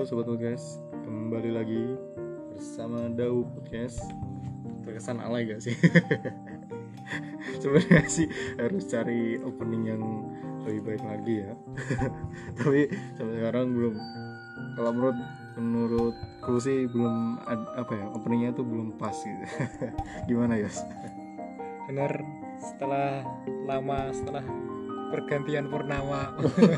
Sobat Podcast, kembali lagi bersama Dau Podcast. Terkesan alay gak sih? Sebenarnya sih harus cari opening yang lebih baik lagi ya. Tapi sampai sekarang belum. Kalau menurutku sih belum openingnya tuh belum pas gitu. Gimana Yos? Bener, setelah pergantian purnama.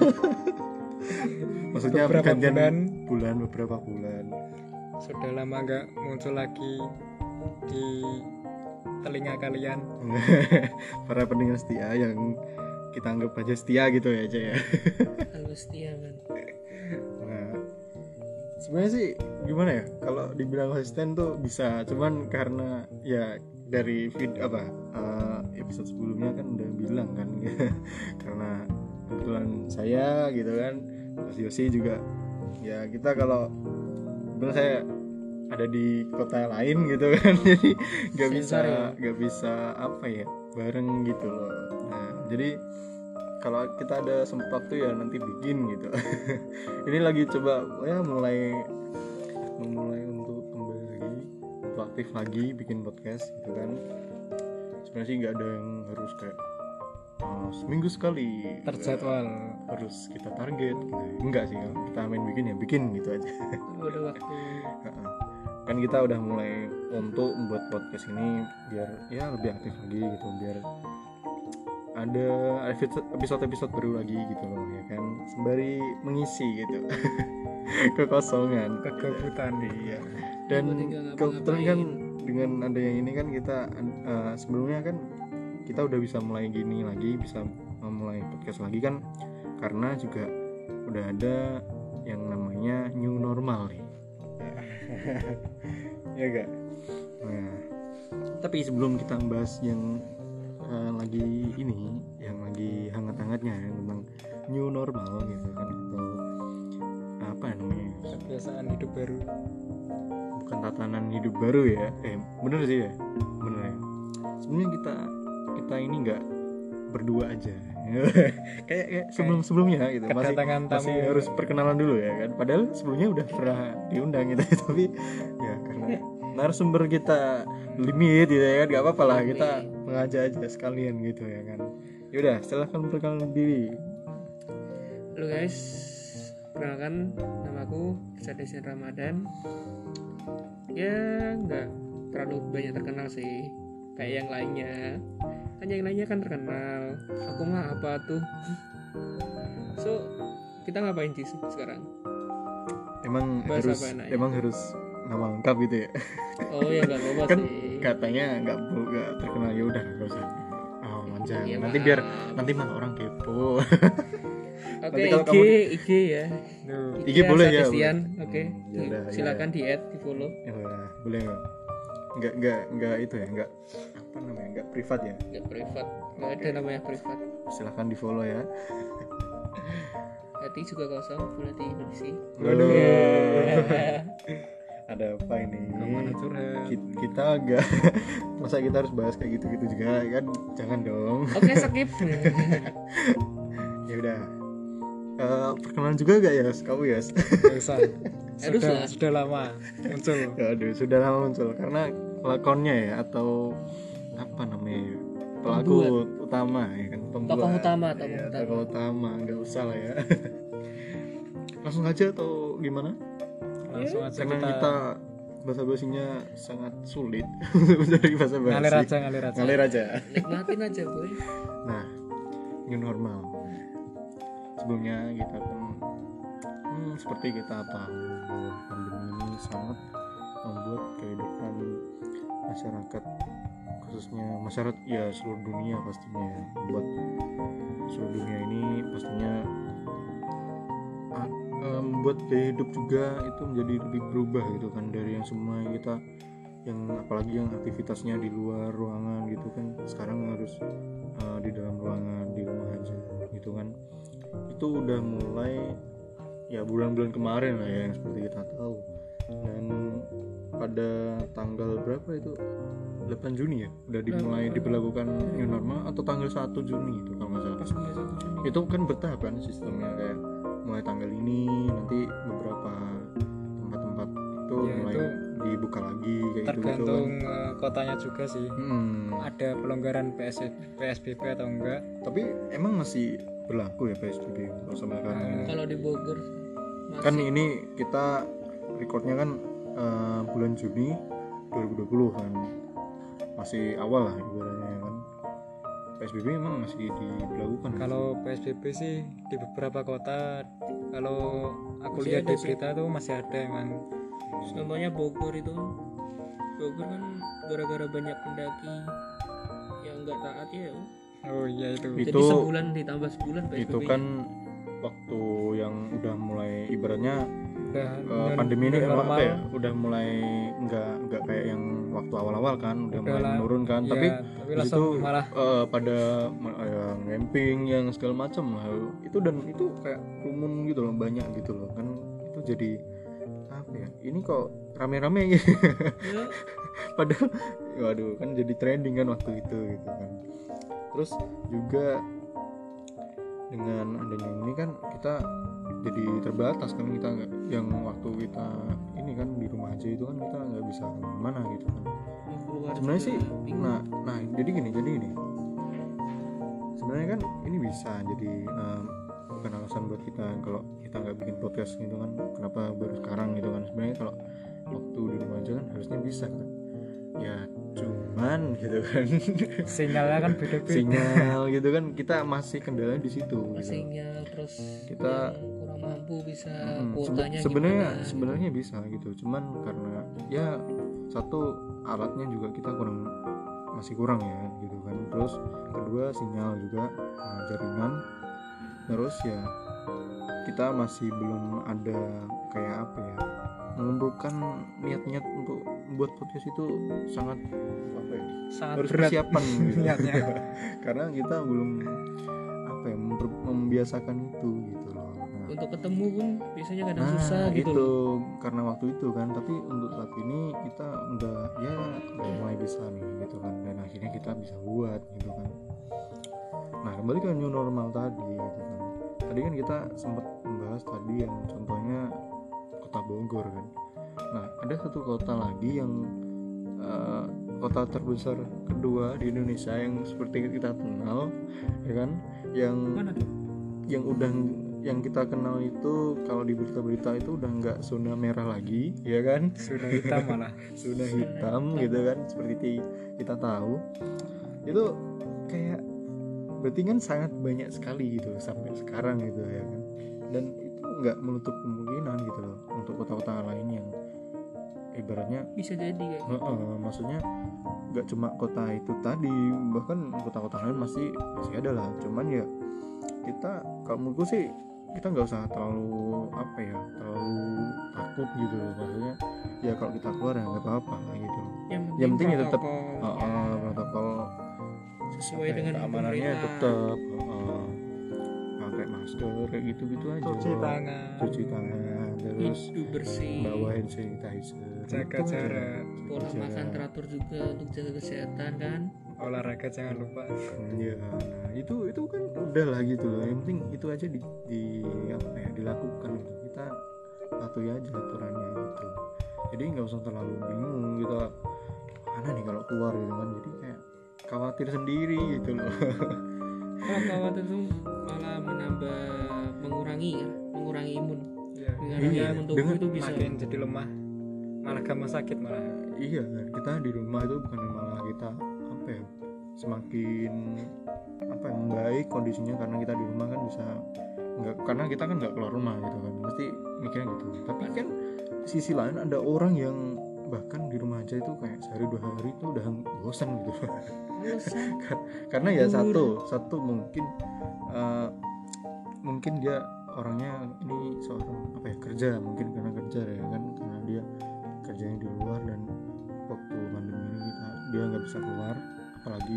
Maksudnya beberapa pergantian beberapa bulan. Sudah lama gak muncul lagi di telinga kalian. Para pendengar setia yang kita anggap aja setia gitu ya, Cek ya. Halo setia man. Nah, sebenarnya sih gimana ya? Kalau dibilang konsisten tuh bisa, cuman karena ya dari episode sebelumnya kan udah bilang kan, karena kebetulan saya gitu kan, Mas Yosi juga ya, kita kalau bener saya ada di kota lain gitu kan, jadi nggak bisa apa ya bareng gitu loh. Nah jadi kalau kita ada sempat waktu ya nanti bikin gitu. Ini lagi coba ya memulai untuk kembali lagi untuk aktif lagi bikin podcast gitu kan. Sebenarnya sih nggak ada yang harus kayak seminggu sekali Terjadwal harus kita target gitu. Enggak sih, kalau kita main bikin ya bikin gitu aja. Ada waktu. Kan kita udah mulai untuk membuat podcast ini biar ya lebih aktif lagi gitu, biar ada episode baru lagi gitu loh ya kan, sembari mengisi gitu kekosongan, kegabutan. Iya. Dan kebetulan kan dengan ada yang ini kan kita sebelumnya kan kita udah bisa mulai gini lagi, bisa memulai podcast lagi kan karena juga udah ada yang namanya new normal nih. Ya gak? Nah, tapi sebelum kita bahas yang lagi ini, yang lagi hangat-hangatnya ya, tentang new normal gitu kan, atau apa namanya, Kebiasaan hidup baru. bukan tatanan hidup baru ya, bener sih ya, bener ya. Sebenarnya kita ini nggak berdua aja. kayak sebelumnya gitu, masih harus perkenalan dulu ya kan, padahal sebelumnya udah pernah diundang gitu. Tapi ya karena narasumber kita limit gitu ya kan, nggak apa-apa lah, kita mengajak aja sekalian gitu ya kan. Yaudah, silahkan perkenalan diri. Halo guys, perkenalkan namaku Desain Ramadan. Ya nggak terlalu banyak terkenal sih kayak yang lainnya. Kan yang lainnya kan terkenal, aku mah apa tuh. So kita ngapain sih sekarang? Emang harus nama lengkap gitu ya. Oh ya nggak apa-apa Kan sih. katanya nggak terkenal, ya udah nggak usah. Jangan Ya, nanti malah orang kepo. Oke, IG ya. IG boleh ya. Oke. Silakan di-add, di-follow. Ya, boleh nggak itu ya, nggak apa namanya, nggak privat ya. Nggak privat, nggak ada namanya privat. Silahkan di follow ya. Hati juga kosong, boleh diisi. Waduh. Ada apa ini? Kemana curhat? Kita agak masa kita harus bahas kayak gitu juga kan, jangan dong. Oke, skip. Ya udah. Perkenalan juga gak ya kamu ya? Sudah lama muncul. Aduh, sudah lama muncul karena lakonnya ya, atau apa namanya, pelaku utama ya kan, Tokoh utama, nggak usah lah ya. Langsung aja atau gimana? Langsung aja, karena kita bahasa basinya sangat sulit dari bahasa basi. Ngalir aja. Nikmatin aja boy. Nah, new normal. Sebelumnya kita kan seperti kita tahu bahwa pandemi ini sangat membuat kehidupan masyarakat, khususnya masyarakat ya seluruh dunia pastinya ya, membuat seluruh dunia ini pastinya membuat gaya hidup juga itu menjadi lebih berubah gitu kan, dari yang semua kita yang apalagi yang aktivitasnya di luar ruangan gitu kan, sekarang harus di dalam ruangan, di rumah aja gitu kan. Itu udah mulai ya bulan-bulan kemarin lah ya, yang seperti kita tahu. Dan pada tanggal berapa itu, 8 Juni ya udah dimulai diberlakukan new normal, atau tanggal 1 Juni itu kalau nggak salah. Itu kan bertahap kan sistemnya, kayak mulai tanggal ini nanti beberapa tempat-tempat itu Ya, mulai itu dibuka lagi kayak gitu tergantung kotanya juga sih. Hmm. Ada pelonggaran PSBB atau enggak. Tapi emang masih berlaku ya PSBB kalau sampai sekarang ini? Kalau di Bogor masih Kan ini kita recordnya kan bulan Juni 2020 kan, masih awal lah ibaratnya ya kan. PSBB emang masih diberlakukan. Kalau PSBB sih di beberapa kota, kalau aku Masih lihat ada di sih. berita tuh masih ada emang. contohnya Bogor itu, Bogor kan gara-gara banyak pendaki yang nggak taat ya. Oh iya itu. Jadi Itu- sebulan ditambah sebulan PSBB. itu kan waktu yang udah mulai ibaratnya Udah pandemi ini new emang normal. apa ya, udah mulai nggak kayak yang waktu awal-awal kan, udah mulai lah. menurun kan. Iya, Tapi tapi di langsung situ malah pada camping yang segala macam lah itu, dan itu kayak kerumun gitu loh, banyak gitu loh kan. Itu jadi apa ya, ini kok rame-rame gitu. Ya, Padahal waduh kan jadi trending kan waktu itu gitu kan. Terus juga dengan adanya ini kan kita jadi terbatas kan, kita nggak, yang waktu kita ini kan di rumah aja itu kan kita nggak bisa kemana gitu kan. mau keluar Sebenarnya juga sih bingung. nah jadi gini sebenarnya kan ini bisa jadi bukan alasan buat kita kalau kita nggak bikin podcast gitu kan, kenapa baru sekarang gitu kan. Sebenarnya kalau waktu di rumah aja kan harusnya bisa kan ya, cuman gitu kan sinyalnya kan beda-beda. sinyal gitu kan, kita masih kendala di situ gitu. sinyal terus Kita- yang kurang mampu bisa Mm, kuotanya gimana. sebenarnya bisa gitu, cuman karena ya satu alatnya juga kita masih kurang ya gitu kan. Terus kedua sinyal juga, jaringan. Terus ya kita masih belum ada kayak apa ya, mengumpulkan niat-niat untuk membuat podcast itu sangat apa ya, Sangat harus berat persiapan gitu. niatnya. Karena kita belum apa ya, membiasakan itu gitu loh. Nah, untuk ketemu pun biasanya kadang susah gitu itu loh. karena waktu itu kan. Tapi untuk saat ini kita udah mulai bisa nih gitu kan, dan akhirnya kita bisa buat gitu kan. Nah kembali ke new normal tadi gitu kan. Tadi kan kita sempat membahas tadi yang contohnya kota Bogor kan. Nah ada satu kota lagi yang kota terbesar kedua di Indonesia yang seperti kita kenal ya kan, yang Mana tuh? yang kita kenal itu kalau di berita-berita itu udah nggak zona merah lagi ya kan, Sudah hitam malah. zona hitam gitu kan, seperti kita tahu itu kayak berarti kan sangat banyak sekali gitu sampai sekarang gitu ya kan. Dan itu nggak menutup kemungkinan gitu loh untuk kota-kota lain yang ibaratnya Bisa jadi kayak maksudnya nggak cuma kota itu tadi, bahkan kota-kota lain masih ada lah. Cuman ya kita, kalau menurutku sih kita nggak usah terlalu apa ya, terlalu takut gitu loh. Maksudnya ya kalau kita keluar ya nggak apa-apa lah gitu loh. Yang penting ya tetap protokolnya protokol sesuai apa ya, dengan keamanannya pemerintah. tetap pakai masker kayak gitu aja. Cuci tangan. Cuci tangan, terus hidup bersih, bawa hand sanitizer, Jaga Itu aja. jarak. pola Jaga makan teratur juga untuk jaga kesehatan kan. Olahraga jangan lupa. Iya, nah itu kan udah lah gitu loh. Yang penting itu aja di apa ya, dilakukan gitu. Kita patuhi aja aturannya gitu. Jadi nggak usah terlalu bingung gitu. Mana nih kalau keluar gitu kan. Jadi kayak khawatir sendiri gitu loh. Kalau khawatir itu malah mengurangi imun. Iya. Dengan Iya, imun tubuh dengan itu bisa Makin jadi lemah, malah gampang sakit malah. Iya, kita di rumah itu bukan malah kita apa ya, semakin apa ya, membaik kondisinya karena kita di rumah kan bisa nggak, karena kita kan nggak keluar rumah gitu kan, pasti mikirnya gitu. Tapi kan di sisi lain ada orang yang bahkan di rumah aja itu kayak sehari 2 hari itu udah bosan gitu. alasan. Karena ya Tidur. satu mungkin dia orangnya ini seorang apa ya, kerja, mungkin karena kerja ya kan, karena dia kerjanya di luar dan waktu pandemi ini dia nggak bisa keluar, apalagi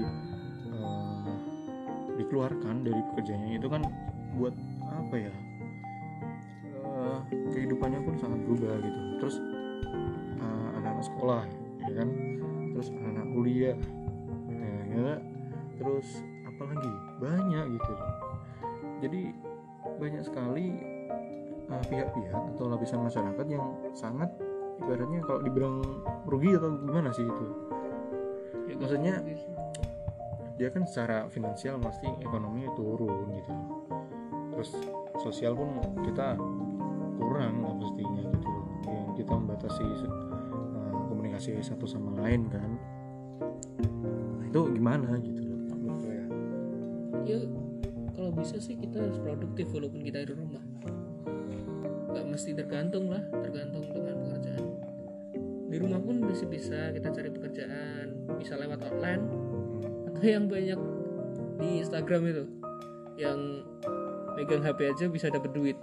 dikeluarkan dari pekerjaannya, itu kan buat apa ya, kehidupannya pun sangat berubah gitu. Terus anak-anak sekolah ya kan, terus anak kuliah ya, terus apalagi banyak gitu loh. Jadi banyak sekali pihak-pihak atau lapisan masyarakat yang sangat ibaratnya kalau dibilang rugi atau gimana sih itu. Ya, Maksudnya gitu sih. dia kan secara finansial pasti ekonominya turun gitu, terus sosial pun kita kurang lah pastinya gitu loh. Ya, kita membatasi komunikasi satu sama lain kan. Nah, itu gimana gitu loh menurut gue ya. Ya kalau bisa sih kita harus produktif walaupun kita di rumah. Gak mesti tergantung dengan pekerjaan. Di rumah pun masih bisa kita cari pekerjaan, bisa lewat online atau yang banyak di Instagram itu yang megang HP aja bisa dapat duit,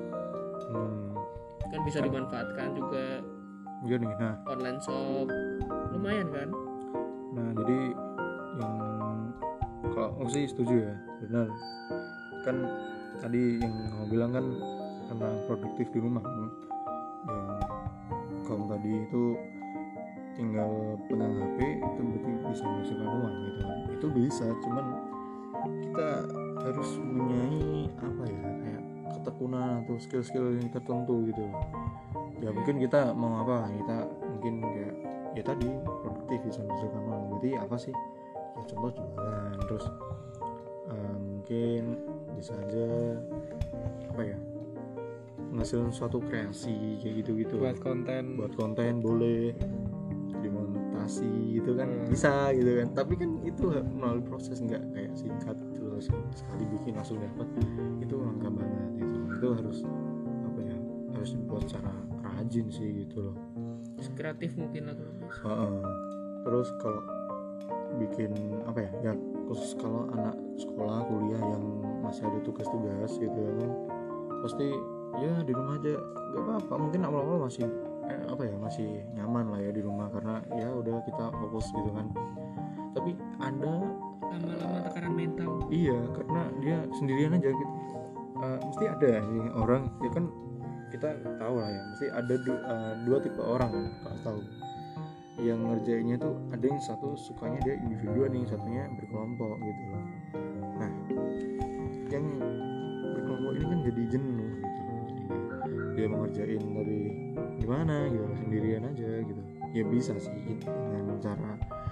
kan bisa dimanfaatkan juga. Iya nih, nah Online shop lumayan kan. Nah, jadi yang kalau aku sih setuju ya, benar. Kan tadi yang kamu bilang kan tentang produktif di rumah kan. Yang kamu tadi itu tinggal pegang HP itu berarti bisa menghasilkan uang gitu kan. Itu bisa, cuman kita harus mempunyai apa ya, kayak ketekunan atau skill-skill yang tertentu gitu. Ya mungkin kita mau apa, kita mungkin kayak ya tadi produktif bisa menghasilkan uang, berarti apa sih ya, contoh jualan, terus mungkin bisa aja apa ya, menghasilkan suatu kreasi kayak gitu-gitu, buat konten boleh dimontasi gitu kan, bisa gitu kan, tapi kan itu melalui proses, nggak kayak singkat terus sekali bikin langsung dapat, itu langka banget. Itu harus apa ya, harus dibuat secara rajin sih gitu loh. Kreatif mungkin lah. Terus kalau bikin apa ya khusus kalau anak sekolah kuliah yang masih ada tugas-tugas gitu kan, pasti ya di rumah aja nggak apa-apa. Mungkin awal-awal masih masih nyaman lah ya di rumah karena ya udah kita fokus gitu kan, tapi ada Lama-lama tekanan mental. iya karena dia sendirian aja gitu. Mesti ada sih orang ya kan, kita tahu lah ya, mesti ada dua tipe orang kan, kalau tahu yang ngerjainnya tuh ada yang satu sukanya dia individu nih, satunya berkelompok gitu loh. Nah yang berkelompok ini kan jadi jenuh gitu loh, jadi dia mau ngerjain dari gimana gitu sendirian aja gitu. Ya bisa sih gitu, dengan cara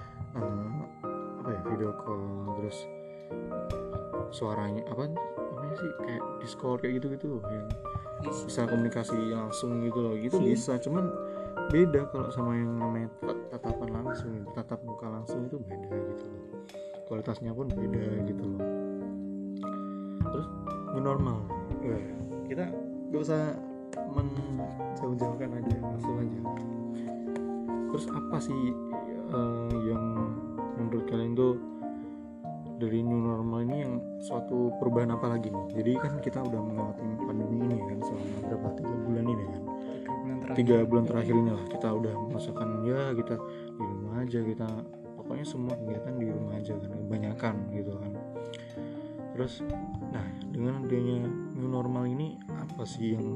video call, terus suaranya apa namanya sih, kayak Discord kayak gitu yang bisa komunikasi langsung gitu loh, gitu bisa. Cuman beda kalau sama yang namanya tatapan langsung, tatap muka langsung itu beda gitu loh, kualitasnya pun beda gitu loh. Terus new normal, kita gak usah menjauh-jauhkan aja, langsung aja. Terus apa sih yang menurut kalian tuh dari new normal ini, yang suatu perubahan apa lagi nih? Jadi kan kita udah melewati pandemi ini kan selama berapa, 3 bulan ini kan, 3 bulan terakhir ini lah kita udah merasakan ya kita di rumah aja, kita pokoknya semua kegiatan di rumah aja kan, kebanyakan gitu kan. Terus nah dengan adanya new normal ini apa sih yang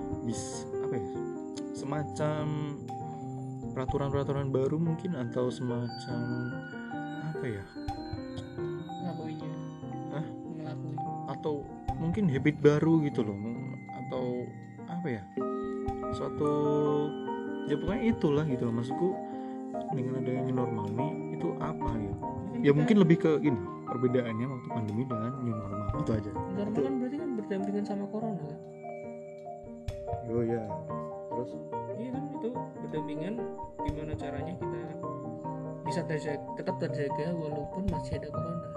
semacam peraturan baru mungkin, atau semacam apa ya, ngelakuin atau mungkin habit baru gitu loh, atau apa ya, suatu ya pokoknya itulah gitu loh. Maksudku dengan adanya new normal ini itu apa gitu ya, mungkin lebih ke gini, perbedaannya waktu pandemi dengan new normal itu aja. normal kan berarti kan berdampingan sama corona kan. Oh ya, terus Iya kan, itu berdampingan. Gimana caranya kita bisa tetap terjaga walaupun masih ada corona.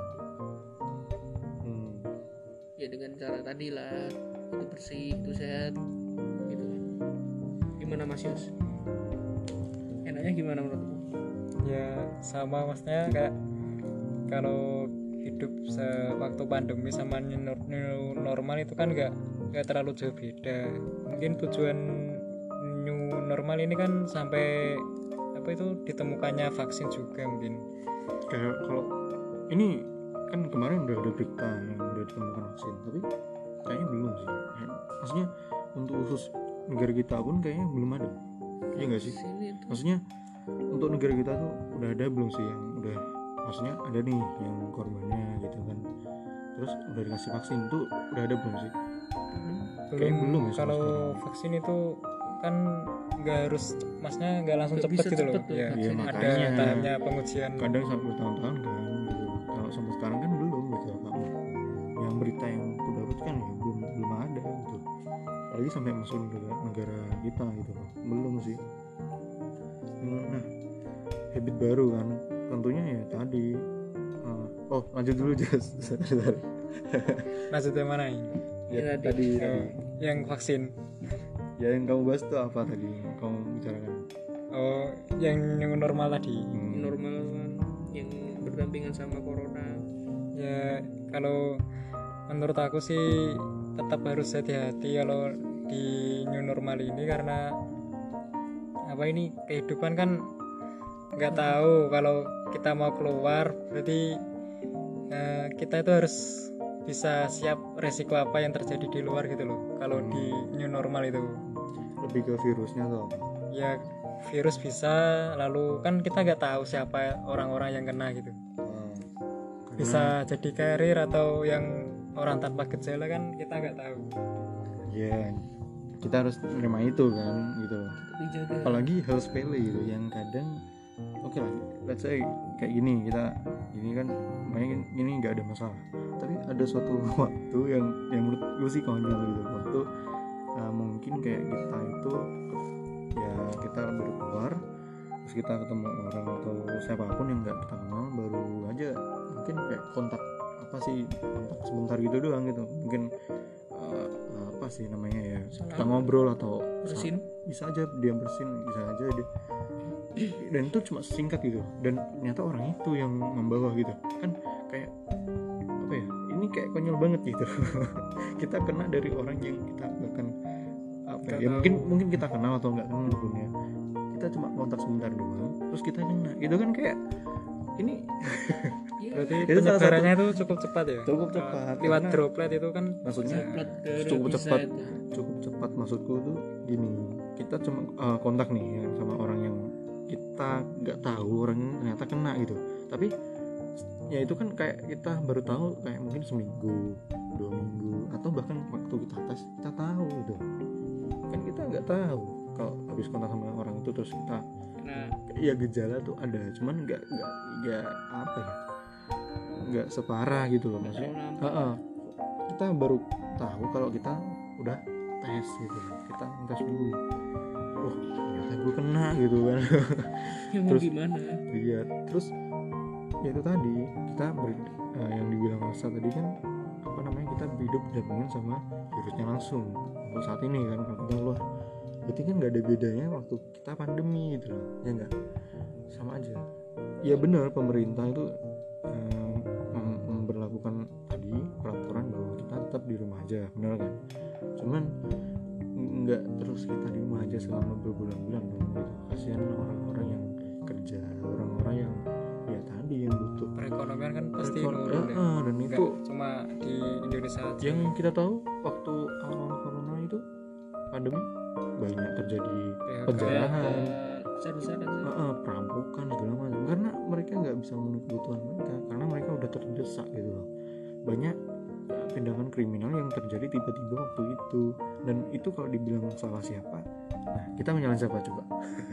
Ya dengan cara tadi lah, itu bersih, itu sehat gitu kan. Gimana Mas Yus? Enaknya gimana menurutmu? ya sama, maksudnya kayak kalau hidup sewaktu pandemi sama new normal itu kan nggak terlalu jauh beda. Mungkin tujuan new normal ini kan sampai apa itu ditemukannya vaksin juga mungkin. kayak kalau ini kan kemarin udah ada berita yang udah ditemukan vaksin, tapi kayaknya belum sih. Maksudnya untuk khusus negara kita pun kayaknya belum ada. Iya nggak sih? Maksudnya untuk negara kita tuh udah ada belum sih yang udah, maksudnya ada nih yang korbannya gitu kan, terus udah dikasih vaksin tuh udah ada belum sih? Kayaknya belum ya sampai kalau sekarang. vaksin itu kan nggak harus, maksudnya nggak langsung Nggak cepet bisa gitu loh cepet tuh ya, Iya, vaksinnya. ada makanya. tahapnya pengujian. Kadang sampai bertahun-tahun kan gitu. Kalau sampai sekarang kan belum gitu Pak. Yang berita yang aku dapat kan ya belum ada gitu. Apalagi sampai masuk negara kita gitu loh. Belum sih. Nah, habit baru kan tentunya ya tadi. Oh, lanjut dulu Jas. Sorry. Maksudnya mana ini? Ya, tadi. Oh, yang vaksin. Ya yang kamu bahas tuh apa tadi yang kamu bicarakan? Oh, yang new normal tadi. Normal kan yang berdampingan sama corona. Ya kalau menurut aku sih tetap harus hati-hati kalau di new normal ini, karena apa, ini kehidupan kan nggak tahu. Kalau kita mau keluar berarti kita itu harus bisa siap resiko apa yang terjadi di luar gitu loh. Kalau di new normal itu Lebih ke virusnya tuh apa? ya virus bisa, lalu kan kita nggak tahu siapa orang-orang yang kena gitu. Karena Bisa jadi carrier atau yang orang tanpa gejala kan kita nggak tahu. ya kita harus menerima itu kan gitu loh. Dijaga. Apalagi hal sepele gitu yang kadang oke lah, let's say kayak gini, kita ini kan main ini nggak ada masalah, tapi ada suatu waktu yang menurut gue sih konyol gitu. Waktu mungkin kayak kita itu ya kita baru keluar terus kita ketemu orang atau siapapun yang nggak kita kenal, baru aja mungkin kayak kontak sebentar gitu doang gitu, mungkin apa sih namanya ya, kita ngobrol atau Bersin. bisa aja dia bersin, bisa aja dia, dan itu cuma singkat gitu, dan ternyata orang itu yang membawa gitu kan, kayak apa ya, ini kayak konyol banget gitu. Kita kena dari orang yang kita bahkan apa ya, mungkin kita kenal atau nggak kenal pun ya, kita cuma kontak sebentar doang terus kita kena gitu kan, kayak ini Berarti Itu salah penyebarannya itu cukup cepat ya. cukup cepat, Lewat karena droplet itu kan maksudnya Droplet ke cukup bisa cepat. itu. Cukup cepat maksudku tuh gini, kita cuma kontak nih ya, sama orang yang kita nggak tahu orangnya ternyata kena gitu, tapi ya itu kan kayak kita baru tahu kayak mungkin seminggu 2 minggu atau bahkan waktu kita tes kita tahu gitu kan, kita nggak tahu kalau habis kontak sama orang itu terus kita Nah, ya gejala tuh ada, cuman nggak apa ya, nggak separah gitu loh maksudnya. terlalu nampak. Kita baru tahu kalau kita udah tes gitu, kita tes dulu, oh ternyata gue kena gitu kan. Ya mau Terus- gimana? Iya, terus ya itu tadi kita yang dibilang Masa tadi kan, apa namanya, kita hidup berdampingan sama virusnya langsung untuk saat ini kan, kalau kita keluar berarti kan nggak ada bedanya waktu kita pandemi gitu loh, ya nggak, sama aja. Ya benar, pemerintah itu memberlakukan tadi peraturan bahwa kita tetap di rumah aja, benar kan, cuman nggak terus kita di rumah aja selama berbulan-bulan dong gitu. Kasihan orang-orang yang kerja, orang-orang yang ya tadi yang butuh perekonomian kan pasti Rekor- nurun ya. dan Nggak itu cuma di Indonesia aja. yang kita tahu waktu awal corona itu pandemi banyak terjadi PHK. penjarahan, Besar-besaran sih. perampokan segala macam, karena mereka nggak bisa memenuhi kebutuhan mereka karena mereka udah terdesak gitu loh. Banyak tindakan kriminal yang terjadi tiba-tiba waktu itu, dan itu kalau dibilang salah siapa, nah kita menyalahkan siapa coba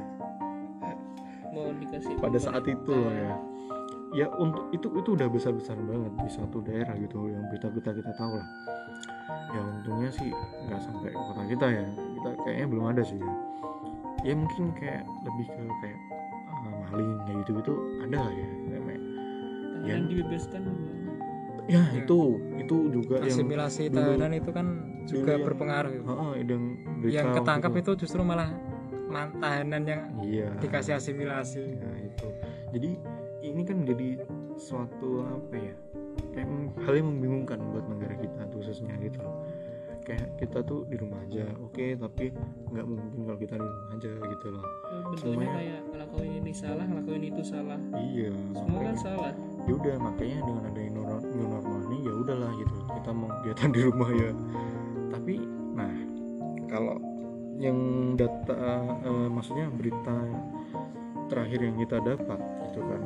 Mau dikasih pada saat pemerintah. itu loh ya untuk itu udah besar banget di suatu daerah gitu, yang berita-berita kita tahu lah. Ya untungnya sih nggak sampai ke kota kita ya, kita kayaknya belum ada sih ya. Ya mungkin kayak lebih ke kayak maling kayak gitu ada lah ya kayak, Yang dibebaskan ya Ya. itu juga yang Asimilasi dulu- tahanan itu kan juga yang- berpengaruh ya. yang berita Yang waktu ketangkap itu justru malah tahanan yang iya dikasih asimilasi. nah itu, jadi ini kan jadi suatu apa ya, kayak hal yang membingungkan buat negara kita khususnya gitu loh. Kayak kita tuh di rumah aja, oke, tapi nggak mungkin kalau kita di rumah aja gitu loh. bentuknya Semuanya- kayak ngelakuin ini salah, ngelakuin itu salah. Iya, Semua kan makanya salah. ya udah, makanya dengan ada new normal ini ya udahlah gitu, kita mau kegiatan di rumah ya. Tapi nah, kalau yang data maksudnya berita terakhir yang kita dapat gitu kan,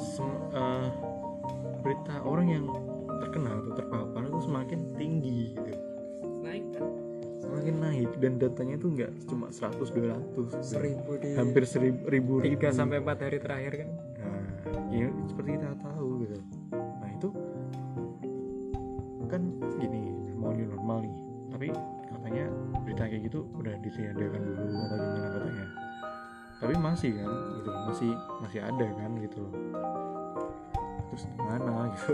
berita orang yang terkena atau terpapar itu semakin tinggi gitu. Naik kan? semakin naik dan datanya itu nggak cuma 100 200 1000 di hampir 1000 3 sampai 4 hari terakhir kan. Nah, ya seperti kita tahu gitu. Nah itu kan gini, mau new normal nih, tapi katanya berita kayak gitu udah ditiadakan dulu atau gimana katanya. Tapi masih kan gitu, masih ada kan gitu loh. Terus gimana gitu.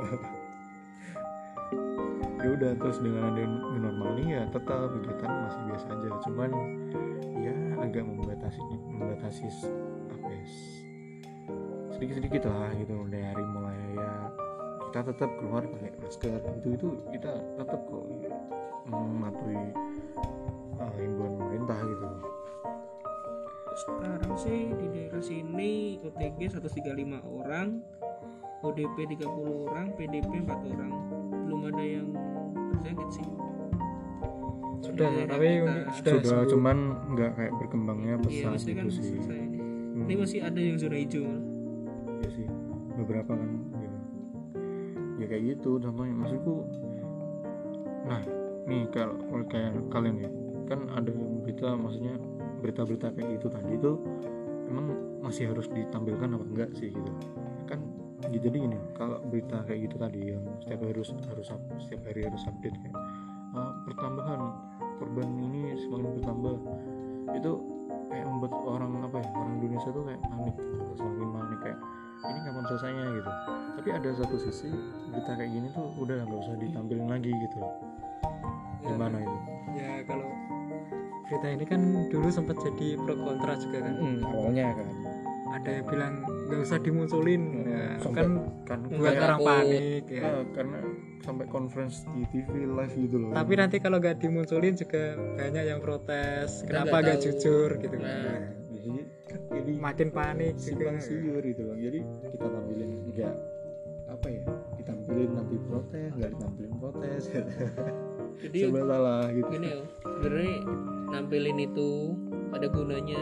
Ya udah, terus dengan ada new normal nih ya tetap kegiatan masih biasa aja, cuman ya agak membatasi apa ya, sedikit lah gitu dari mulai ya kita tetap keluar pakai masker itu kita tetap kok mematuhi himbauan pemerintah gitu. Sekarang sih di daerah sini OTG 135 orang, ODP 30 orang, PDP 4 orang. Belum ada yang terjangkit sih. Sudah Di ya, daerah tapi kita. sudah sembuh. cuman nggak kayak berkembangnya Iya, pesat maksudnya kan gitu sih. selesai. Ini masih ada yang zona hijau malah. Ya sih, beberapa kan gitu. Ya kayak gitu contohnya, maksudku. Nah nih kalau kayak kalian ya kan ada berita, maksudnya berita-berita kayak gitu tadi itu emang masih harus ditampilkan apa enggak sih gitu kan. Jadi gini, kalau berita kayak gitu tadi yang setiap hari harus update kayak pertambahan korban ini semakin bertambah, itu kayak membuat orang Indonesia tuh kayak panik gitu, semakin panik kayak ini kapan selesainya gitu. Tapi ada satu sisi berita kayak gini tuh udah nggak usah ditampilin lagi gitu. Gimana itu? Ya kalau berita ini kan dulu sempat jadi pro kontra juga kan. Awalnya kan Ada yang bilang nggak usah dimunculin, ya, sampai- kan kan buat kayak orang panik ya. karena sampai conference di TV live gitu loh. Tapi nanti kalau nggak dimunculin juga banyak yang protes. Kita Kenapa nggak nggak tahu. jujur gitu? Nah. jadi Makin panik simpang juga. siur gitu loh. Jadi kita tampilin enggak apa ya, ditampilin nanti protes, nggak ditampilin protes. Jadi Serba salah gitu. gini ya, sebenarnya nampilin itu ada gunanya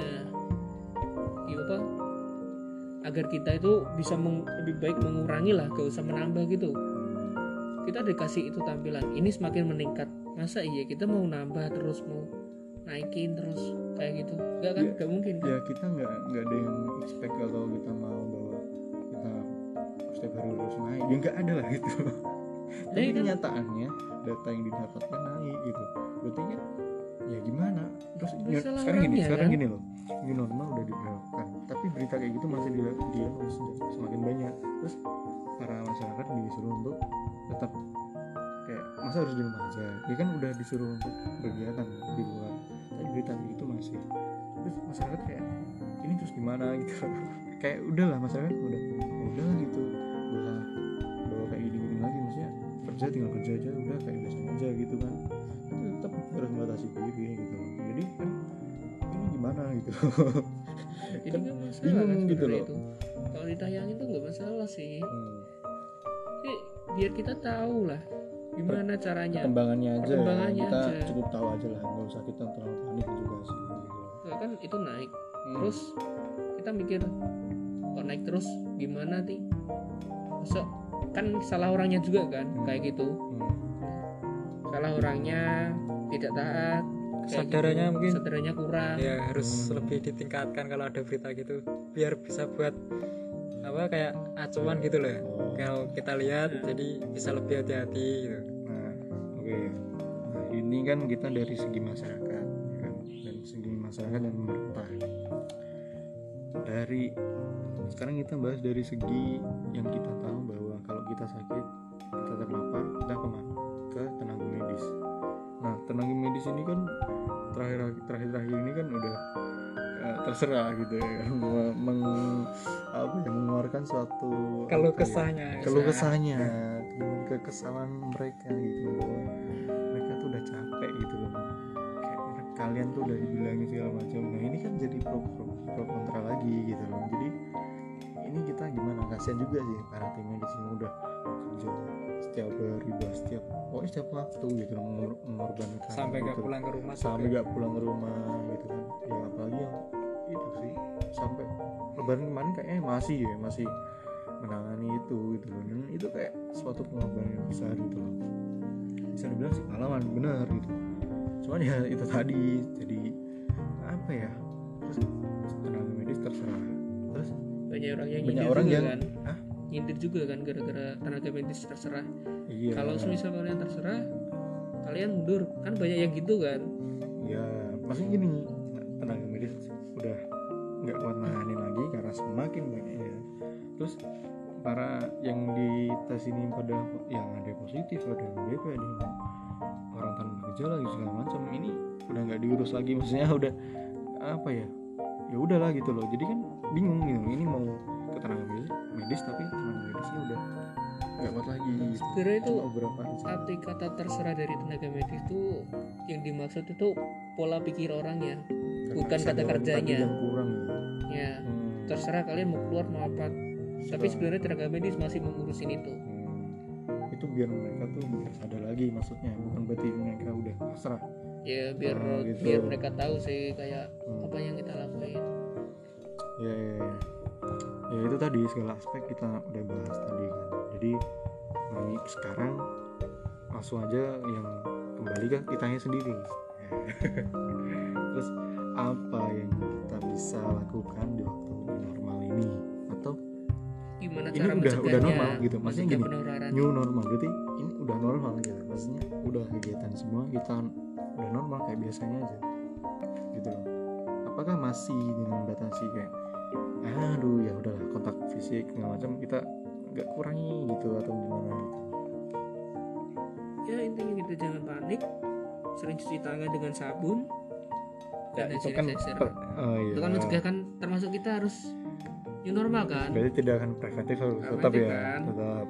apa? Agar kita itu bisa lebih baik mengurangi lah, gak usah menambah gitu. Kita dikasih itu tampilan, ini semakin meningkat. Masa iya kita mau nambah terus, mau naikin terus kayak gitu? Gak kan? Ya, Gak mungkin kan? Ya kita nggak ada yang expect atau kita mau bahwa kita setiap hari harus naik. Ya nggak ada lah gitu. Tapi Jadi kan- kenyataannya data yang didapatkan naik gitu. Berarti kan ya gimana? Terus Masalah sekarang orangnya, kan? gini loh. New normal udah diberlakukan, tapi berita kayak gitu masih dia semakin banyak. Terus para masyarakat disuruh untuk tetap kayak masa harus di rumah aja. Ya kan udah disuruh untuk berkegiatan di luar. Tapi berita kayak gitu masih. Terus masyarakat kayak ini terus gimana gitu. Kayak udahlah masyarakat udah gitu. Bawa kayak gini lagi, maksudnya kerja tinggal kerja aja udah kayak biasa aja gitu kan. Tapi tetap harus membatasi diri gitu. Jadi kan ini gimana gitu. Jadi Kan gak masalah bingung kan gitu sebenarnya loh. itu. Kalau ditayangin tuh gak masalah sih. Hmm. Jadi, biar kita tahu lah gimana caranya. Perkembangannya aja Perkembangannya kita aja. cukup tahu aja lah, nggak usah kita terlalu panik juga sih gitu. Nah, kan itu naik. Terus kita mikir kok naik terus gimana sih? Masa kan salah orangnya juga kan kayak gitu. Salah orangnya tidak taat. kayak Kesadarannya gitu. mungkin Kesadarannya kurang. ya harus lebih ditingkatkan kalau ada berita gitu, biar bisa buat apa kayak acuan gitu loh. Kalau kita lihat jadi bisa lebih hati-hati gitu. Nah, oke. Nah, ini kan kita dari segi masyarakat ya kan? Dan segi masyarakat dan pemerintah. Dari sekarang kita bahas dari segi yang kita tahu bahwa kalau kita sakit, kita terpapar, kita kemana? Ke tenaga medis. Nah, tenaga medis ini kan terakhir ini kan udah terserah gitu ya kan, mengeluarkan suatu Kalau apa ya, kesahnya keluh kesahnya dengan kekesalan mereka gitu bahwa mereka tuh udah capek gitu loh, kayak kalian tuh udah dibilangin segala macam. Nah ini kan jadi pro kontra lagi gitu loh. Jadi ini kita gimana, kasihan juga sih para tim medis yang udah kerja setiap hari, setiap waktu gitu loh, mengorbankan sampai nggak gitu. pulang ke rumah Sampai juga. nggak pulang ke rumah gitu kan. Ya apalagi yang itu sih sampai lebaran kemarin kayaknya masih menangani itu gitu loh. Dan itu kayak suatu pengorbanan yang besar gitu loh, bisa dibilang sih pahlawan bener gitu. cuman ya itu tadi, jadi apa ya, terus tenaga medis terserah, terus banyak orang yang banyak nyindir orang juga yang kan, ah nyindir juga kan gara-gara tenaga medis terserah. iya Kalau semisal kalian terserah, kalian mundur, kan banyak yang gitu kan. ya maksudnya gini, tenaga medis udah nggak kuat nahanin lagi karena semakin banyaknya, terus para yang di tes ini pada yang ada positif, ada yang DP, ada yang orang tanpa gejala gitu segala macam, ini udah nggak diurus lagi, maksudnya udah apa ya, ya udahlah gitu loh, jadi kan bingung gitu, ini mau ke tenaga medis tapi tenaga medisnya udah nggak kuat lagi gitu. Sebenarnya itu Cuma beberapa aja. arti kata terserah dari tenaga medis itu yang dimaksud itu pola pikir orangnya, bukan kata Kesadaran tadi kerjanya. yang kurang ya. Ya, terserah kalian mau keluar mau apa. Tapi sebenarnya tenaga medis masih mengurusin itu. Itu biar mereka tuh biar sadar lagi, maksudnya bukan berarti mereka udah pasrah. Ya biar gitu. biar mereka tahu sih kayak apa yang kita lakuin. Ya itu tadi segala aspek kita udah bahas tadi kan. Jadi ini sekarang langsung aja yang kembali ke kitanya sendiri. Terus apa yang kita bisa lakukan di waktu normal ini, atau Gimana ini cara udah mencegahnya? normal gitu, maksudnya gini, penularan. new normal berarti ini udah normal gitu, maksudnya udah kegiatan semua kita udah normal kayak biasanya aja gitu loh. Apakah masih dengan batasi kayak aduh ya udahlah kontak fisik segala macam kita nggak kurangi gitu atau gimana gitu? Ya intinya kita jangan panik, sering cuci tangan dengan sabun dan hand itu kan sanitizer. iya. Itu kan mencegah kan, termasuk kita harus new normal kan. Berarti tidak akan preventif harus tetap Preventif ya kan. tetap.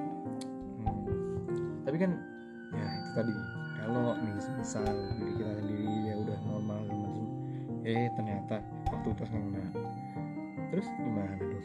Tapi kan ya itu tadi, kalau nih misal diri kita sendiri ya udah normal macam ternyata waktu pas kena, terus gimana dong?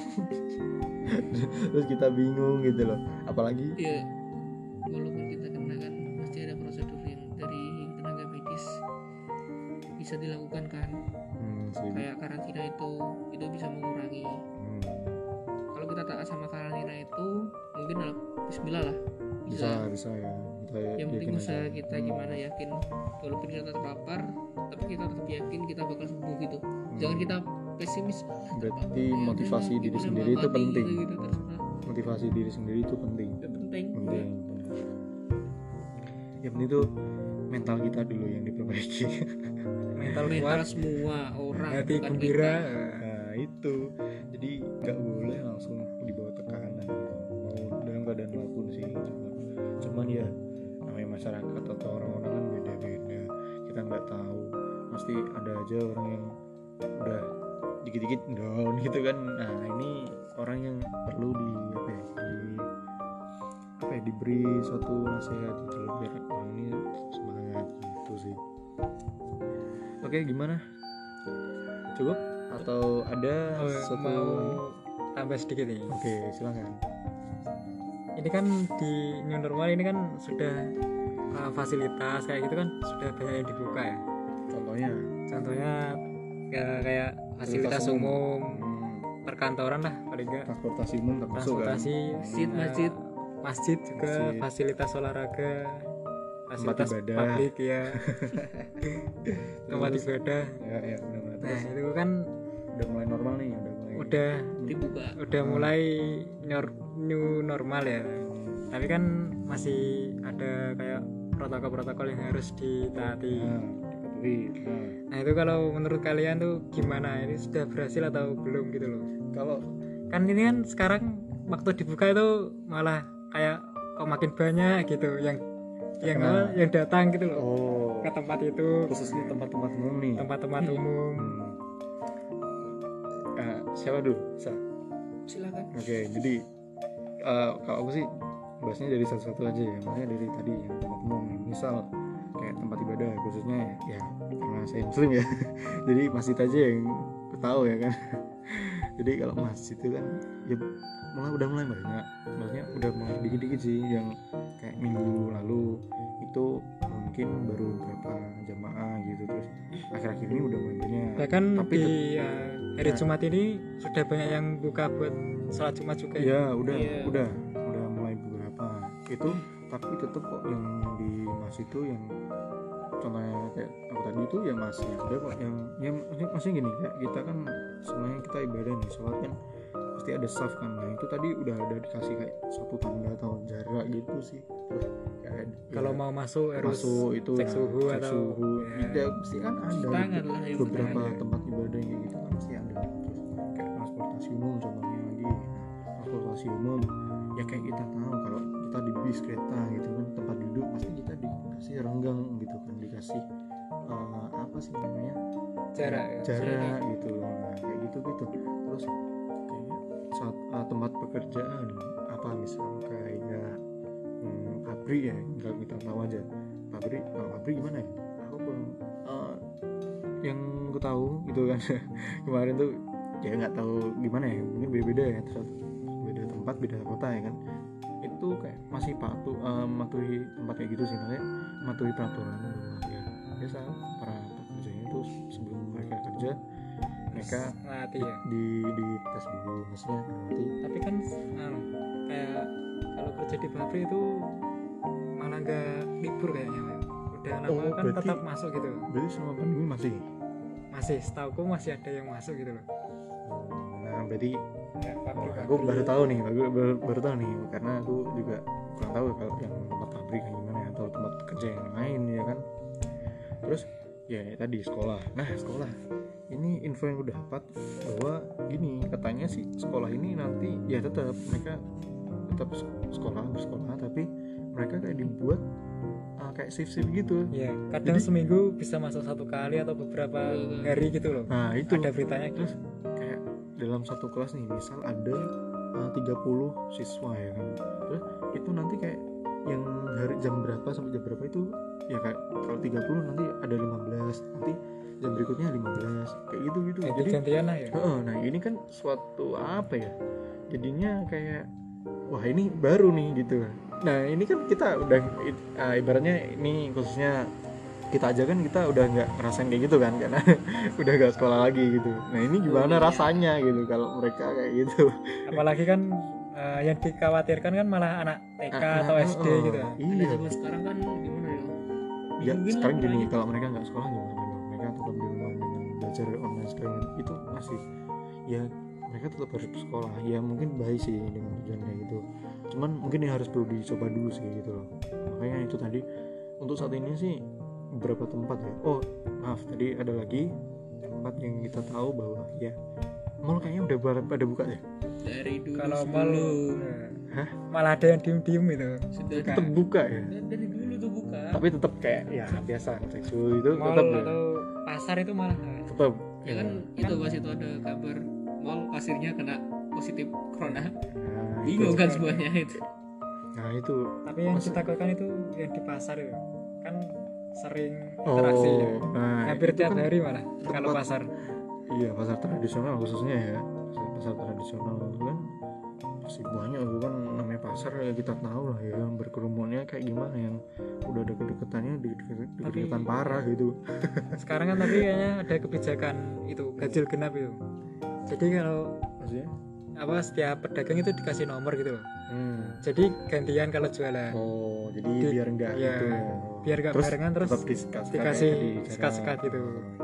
Terus kita bingung gitu loh, apalagi Ya walaupun kita kena kan pasti ada prosedur yang dari tenaga medis bisa dilakukan kan, kayak karantina itu bisa mengurangi. Kalau kita taat sama karantina itu mungkin bismillah lah bisa ya kita yang penting yakin usaha aja. kita gimana yakin walaupun kita terpapar tapi kita tetap yakin kita bakal sembuh gitu. Jangan kita pesimis. Berarti motivasi diri sendiri itu penting. Gitu, terserah. Motivasi diri sendiri itu penting. Ya, penting. Yang penting itu mental kita dulu yang diperbaiki. mental Mental kuat, semua orang hati bukan gembira. Nah itu, jadi nggak boleh langsung dibawa tekanan gitu. Mau dalam keadaan apapun sih. Cuman ya namanya masyarakat atau orang-orang kan beda-beda. Kita nggak tahu. Pasti ada aja orang yang udah dikit-dikit down gitu kan. Nah ini orang yang perlu diberi suatu nasihat gitu loh, biar orang ini semangat gitu sih. Oke, gimana? Cukup atau ada suatu mau tambah sedikit nih. Oke, silakan. Ini kan di new normal ini kan sudah fasilitas kayak gitu kan sudah banyak yang dibuka ya. Contohnya ya, kayak fasilitas umum, perkantoran lah paling enggak. Transportasi umum termasuk kan. masjid juga, fasilitas olahraga, fasilitas ibadah. publik ya. Tempat ibadah. Ya benar-benar. Nah, itu kan udah mulai normal nih, dibuka. Udah mulai new normal ya. Tapi kan masih ada kayak protokol-protokol yang harus ditaati. Nah itu kalau menurut kalian tuh gimana? Ini sudah berhasil atau belum gitu loh? Kalau kan ini kan sekarang waktu dibuka itu malah kayak kok makin banyak gitu yang datang gitu loh. Ke tempat itu, khususnya tempat-tempat umum nih. Tempat-tempat umum. Siapa dulu? Silakan. Oke, jadi kalau aku sih bahasnya dari satu-satu aja ya, makanya dari tadi yang tempat umum, misal kayak tempat ibadah khususnya ya karena saya muslim ya jadi masjid aja yang tahu ya kan. Jadi kalau masjid itu kan ya udah mulai banyak, maksudnya udah mulai dikit-dikit sih, yang kayak minggu lalu itu mungkin baru berapa jamaah gitu, terus akhir-akhir ini udah mulai banyak. Bahkan tapi di hari Jumat ini sudah banyak yang buka buat sholat Jumat juga. Ya udah mulai beberapa itu, tapi tetap kok yang di masjid itu yang contohnya kayak aku tadi itu ya masih ada kok yang masih gini kayak kita kan sebenarnya kita ibadah nih sholat kan pasti ada saf kan, nah itu tadi udah ada dikasih kayak suatu tanda atau jarak gitu sih. Terus kayak Kalau mau masuk harus masuk itu cek suhu cek atau suhu. Tidak pasti kan ada tangan lah yang beberapa penting. tempat ibadah yang kayak gitu kan pasti ada. Terus kayak transportasi umum contohnya lagi, transportasi umum ya kayak kita tahu kalau kita di bis kereta gitu kan tempat duduk pasti kita dikasih renggang gitu kan, dikasih apa sih namanya jarak ya. jarak gitu loh. Nah kayak gitu terus kayak saat tempat pekerjaan apa misal kayak pabrik ya, nggak kita tahu aja pabrik. Kalau pabrik gimana ya, aku kurang yang aku tahu gitu kan kemarin tuh ya nggak tahu gimana ya, mungkin beda-beda ya, beda tempat beda kota ya kan, itu kayak masih mematuhi tempat kayak gitu sih, maksudnya mematuhi peraturan bahwa ya biasa para pekerjanya itu sebelum mereka kerja mereka Ngerti ya. di tes dulu, maksudnya nanti Tapi kan kayak kalau kerja di pabrik itu malah nggak libur kayaknya Pak. Udah lama kan berarti- tetap masuk gitu. berarti selama pandemi Masih setauku masih ada yang masuk gitu loh. nah berarti Ya, pabrik. aku baru tahu nih, baru tahu nih karena aku juga kurang tahu kalau yang tempat pabrik kayak gimana ya, atau tempat kerja yang lain ya kan. Terus ya tadi sekolah, nah sekolah ini info yang udah dapat bahwa gini katanya sih sekolah ini nanti ya tetap mereka tetap bersekolah tapi mereka kayak dibuat kayak shift gitu. Ya, kadang Jadi- seminggu bisa masuk satu kali atau beberapa hari gitu loh. Nah itu Ada beritanya gitu. terus kayak dalam satu kelas nih misal ada 30 siswa ya kan, terus itu nanti kayak yang hari jam berapa sampai jam berapa itu ya kayak kalau 30 nanti ada 15, nanti jam berikutnya 15 kayak gitu Jadi gantian lah ya. nah ini kan suatu apa ya, jadinya kayak wah ini baru nih gitu. Nah ini kan kita udah ibaratnya ini khususnya kita aja kan kita udah nggak ngerasain kayak gitu kan karena udah nggak sekolah lagi gitu. Nah ini gimana rasanya gitu kalau mereka kayak gitu. Apalagi kan yang dikhawatirkan kan malah anak TK atau SD gitu. Ada Iya. zaman sekarang kan gimana ya? Ya Mungkin sekarang lah gini orangnya. kalau mereka nggak sekolah gimana dong? Mereka tetap di rumah dengan belajar online sekarang itu masih ya mereka tetap harus sekolah. Ya mungkin baik sih dengan tujuannya gitu. Cuman mungkin yang harus perlu dicoba dulu sih gitu loh. Makanya itu tadi untuk saat ini sih beberapa tempat ya. Oh maaf tadi ada lagi tempat yang kita tahu bahwa ya mall kayaknya udah pada buka ya. Dari dulu Kalau mal sebelum Hah? malah ada yang diem-diem gitu. sudah Tetap buka ya. dari dulu tuh buka. Tapi tetap kayak ya biasa seksual itu Mal tetap ya. atau pasar itu malah Tetap. Ya kan itu pas itu ada kabar mall pasirnya kena positif corona. Nah, Bingung itu. kan semuanya itu. Nah itu tapi yang Maksud- ditakutkan itu yang di pasar itu kan sering interaksi ya. nah Hampir itu tiap kan hari malah kalau tempat- pasar. iya pasar tradisional khususnya ya, pasar tradisional itu kan pasti banyak itu kan namanya pasar ya kita tahu lah ya yang berkerumunnya kayak gimana, yang udah ada kedekatannya kedekatan parah gitu. Sekarang kan tapi kayaknya ada kebijakan itu ganjil genap itu. Jadi kalau Maksudnya apa setiap pedagang itu dikasih nomor gitu loh. Jadi gantian kalau jualan. oh jadi Di- biar enggak ya, gitu ya. biar nggak barengan terus tetap disikat-sikat dikasih kayak tadi, sekat-sekat jarak. gitu.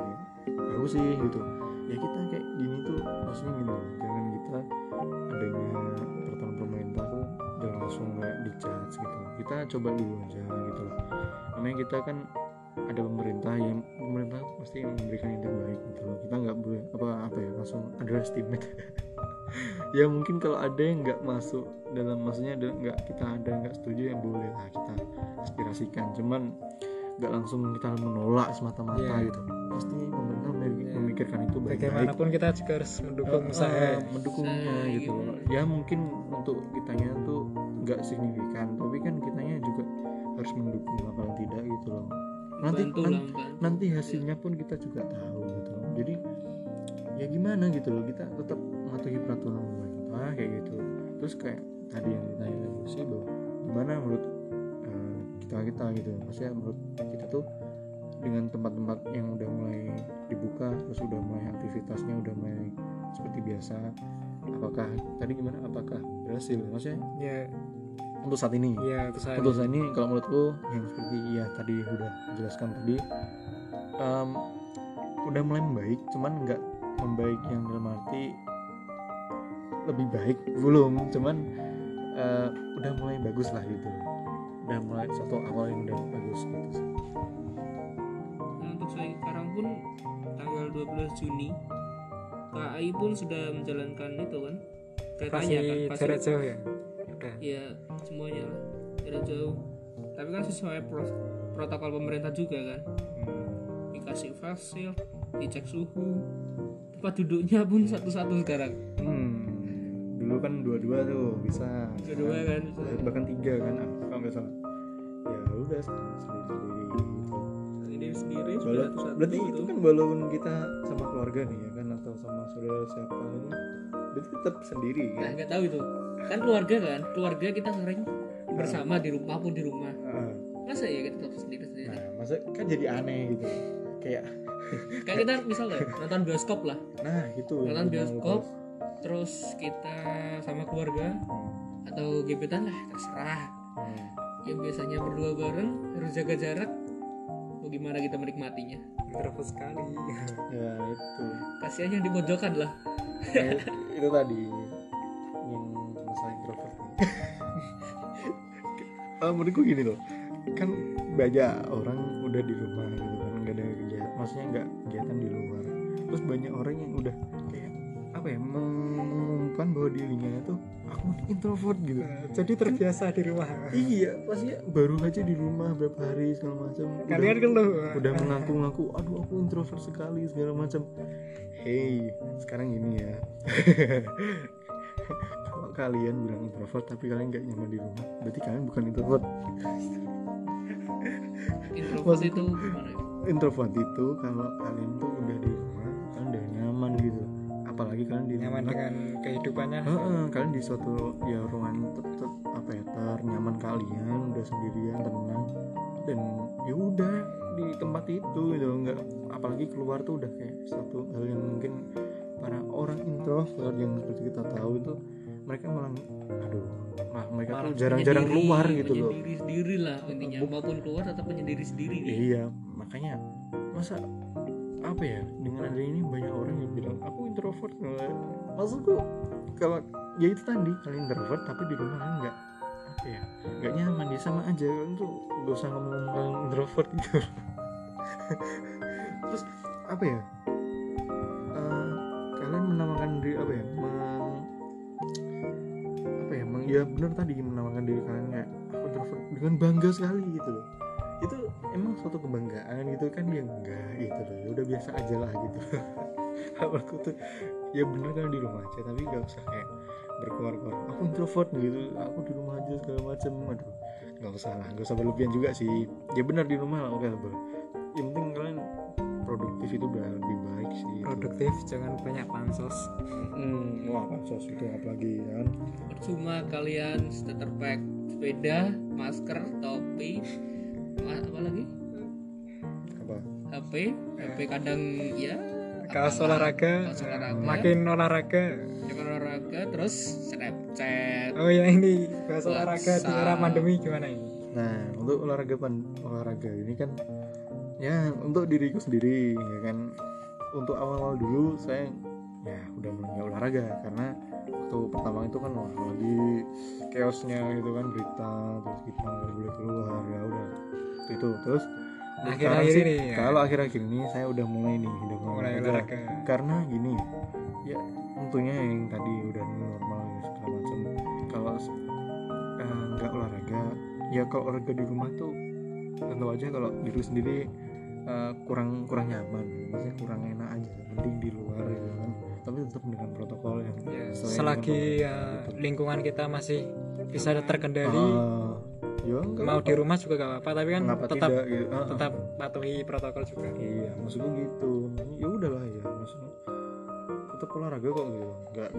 Bagus sih gitu ya, kita kayak gini tuh maksudnya gini loh, jangan kita adanya peraturan pemerintah tuh jangan langsung kayak dijudge gitu, kita coba dulu aja gitu loh. Namanya kita kan ada pemerintah pasti memberikan yang terbaik gitu loh, kita nggak boleh apa ya langsung underestimate. Ya mungkin kalau ada yang nggak masuk dalam, maksudnya nggak setuju, yang boleh lah kita aspirasikan, cuman nggak langsung kita menolak semata-mata Iya. gitu. Pasti pemerintah Iya. memikirkan itu baik-baik, Bagaimanapun kita juga harus mendukung usaha. mendukungnya Usaha gitu gitu. loh. Ya mungkin untuk kitanya tuh nggak signifikan, tapi kan kitanya juga harus mendukung apa tidak gitu loh. Bantu lah, bantu. Nanti hasilnya pun kita juga tahu gitu loh. Jadi ya gimana gitu loh, kita tetap mematuhi peraturan pemerintah kayak gitu. Terus kayak tadi yang ditanya sih bahwa gimana menurut kita gitu, maksudnya menurut kita tuh dengan tempat-tempat yang udah mulai dibuka, terus udah mulai aktivitasnya udah mulai seperti biasa, apakah tadi gimana, apakah berhasil, maksudnya Ya untuk saat ini. Iya, itu saya. Untuk saat ini kalau menurutku yang seperti ya tadi udah jelaskan tadi, udah mulai membaik, cuman nggak membaik yang dalam arti lebih baik, belum, cuman udah mulai bagus lah gitu, udah mulai satu awal yang udah bagus gitu sih. Nah, untuk sekarang pun tanggal 12 Juni KAI pun sudah menjalankan itu kan keretanya kan Masih jarak jauh ya. Udah. ya semuanya lah jarak jauh, tapi kan sesuai protokol pemerintah juga kan, dikasih fasil, dicek suhu, tempat duduknya pun satu-satu sekarang. Dulu kan dua-dua tuh bisa, Dua-dua kan bisa. bahkan 3 kan kalau nggak salah. Ya udah sendiri-sendiri gitu. Ini sendiri sudah satu-satu. Berarti itu kan walaupun kita sama keluarga nih ya kan, atau sama saudara siapa ini, berarti tetap sendiri Nah kan. nggak tahu itu kan keluarga kita sering bersama di rumah pun di rumah, masa ya kita tetap sendiri. Nah masa kan jadi aneh gitu kayak Kayak kita misalnya nonton bioskop lah, nah gitu nonton bioskop terus kita sama keluarga atau gebetan lah terserah, yang biasanya berdua bareng harus jaga jarak, mau gimana kita menikmatinya. Introvert sekali. ya itu Kasihan yang di pojokan lah. Kayak itu tadi yang masalah introvert nih. Menurutku gini loh, kan banyak orang udah di rumah gitu kan, nggak ada kegiatan, maksudnya nggak kegiatan di luar, terus banyak orang yang udah kayak apa ya, mengumumkan bahwa dirinya itu aku introvert gitu, jadi Terbiasa di rumah. iya maksudnya baru aja di rumah berapa hari segala macam Kalian keluh. udah mengaku-ngaku aduh aku introvert sekali segala macam. Hey, sekarang gini ya. Kalau kalian bilang introvert tapi kalian nggak nyaman di rumah, berarti kalian bukan introvert. Introvert itu gimana ya? Introvert itu kalau kalian tuh udah di rumah, kalian udah nyaman gitu. Apalagi kalian di Nyaman rumah, dengan kehidupannya. kalian di suatu ya ruangan apa ya, ternyaman kalian, udah sendirian, tenang, dan ya udah di tempat itu gitu, nggak, apalagi keluar tuh udah kayak suatu hal yang mungkin para orang introvert yang seperti kita tahu itu mereka malah mereka tuh jarang-jarang keluar gitu loh. Menyendiri sendiri lah intinya, maupun keluar tetap menyendiri sendiri nih. Iya, makanya masa apa ya, dengan ada ini banyak orang yang bilang aku introvert. Maksudku kalau ya itu tadi, kalian introvert tapi di rumah kan nggak apa ya, nggak nyaman, ya sama aja, kalian tuh gak usah ngomong kalian introvert gitu. Terus apa ya, kalian menamakan diri apa ya, ya benar tadi, menamakan diri kalian kayak aku introvert dengan bangga sekali gitu loh. Itu emang suatu kebanggaan gitu kan, ya enggak gitu loh, ya udah biasa aja lah gitu. Aku tuh ya bener kan di rumah aja, tapi gak usah kayak berkeluar-keluar aku introvert gitu, aku di rumah aja segala macem. Aduh, gak usah berlebihan juga sih. Ya benar di rumah lah, oke lah, yang penting kalian produktif, itu udah lebih baik sih. Produktif, jangan banyak pansos. Wah pansos itu apalagi kan. Percuma kalian starter pack sepeda, masker, topi, apa lagi? Apa? HP kadang ya Kaos olahraga, makin olahraga. Terus Snapchat. Oh ya, ini kaos WhatsApp. olahraga di era pandemi gimana ini? Nah untuk olahraga ini kan ya untuk diriku sendiri ya kan. Untuk awal-awal dulu saya ya udah mulai nggak olahraga, karena waktu pertama itu kan lagi chaosnya gitu kan, berita terus kita nggak boleh keluar, ya udah itu. Terus Akhir-akhir sih, ini ya? kalau akhir-akhir ini saya udah mulai olahraga. karena gini ya, tentunya yang tadi udah normal ya segala macam. Kalau nggak olahraga ya, kalau olahraga di rumah tuh tentu aja kalau diri sendiri kurang nyaman, maksudnya kurang enak aja, mending di luar gitu kan, tapi tetap dengan protokol yang sesuai Selagi dengan lingkungan kita masih bisa terkendali, ya enggak mau di rumah juga gak apa-apa, tapi kan Mengapa tetap tidak, gitu. tetap patuhi protokol juga. Iya, maksudku gitu. Ya udahlah ya, maksudnya tetap olahraga kok gitu.